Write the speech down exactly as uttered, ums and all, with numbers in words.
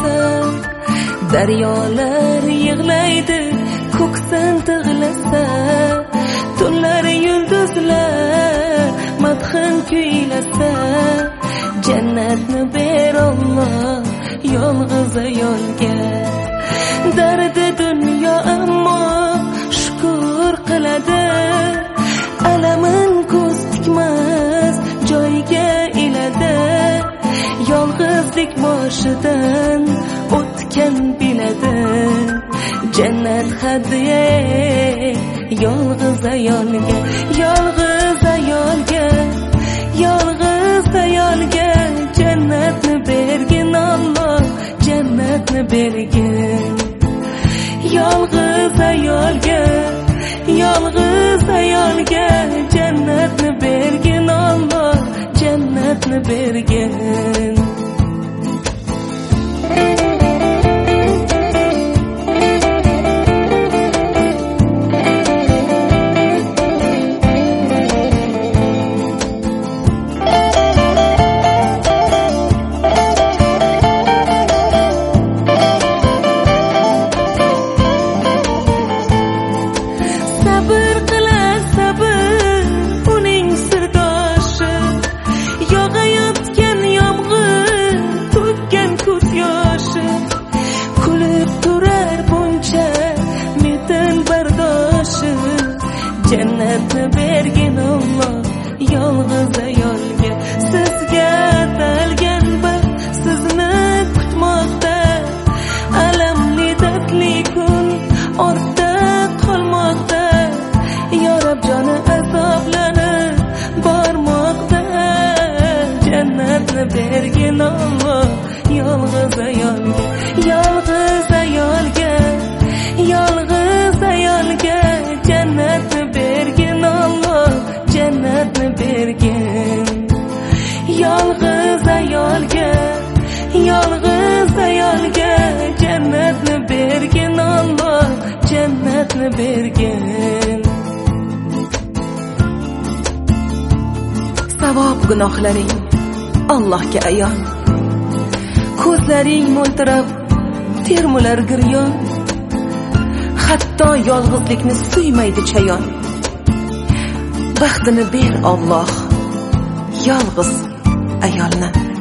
bo'lsa, daryolar yig'laydi ko'ksin tig'lasa, tunlar yulduzlar madhin kuylasa, jannatni ber Alloh yolg'iz ayolga. Dardi dunyo ammo shukr qiladi, alamin ko'z tikmas joyga iladi. Yolg'izlik boshidan o'tgan biladi, jannat hadya yolg'iz ayolga. Yolg'iz ayolga, yolg'iz ayolga jannatni bergin Alloh, jannatni bergin. Yolg'iz ayolga, yolg'iz ayolga jannatni bergin Alloh, jannatni bergin. Jannatni bergin Alloh yolg'iz ayolga. Sizga atalgan baxt sizni kutmoqda, alamli dardli kun ortda qolmoqda. Ya Rab joni azoblanib bormoqda, jannatni bergin Alloh yolg'iz ayolga. Yolg'iz ayolga, yolg'iz ayolga jannatni bergin Alloh, jannatni bergin. Yolg'iz ayolga, yolg'iz ayolga jannatni bergin Alloh, jannatni bergin. Savob gunohlaring Allohga ayon, ko'zlaring mo'ltirab termular giryon, hatto yolg'izlikni suymaydi chayon. Baxtini ber Alloh yolg'iz ayolni.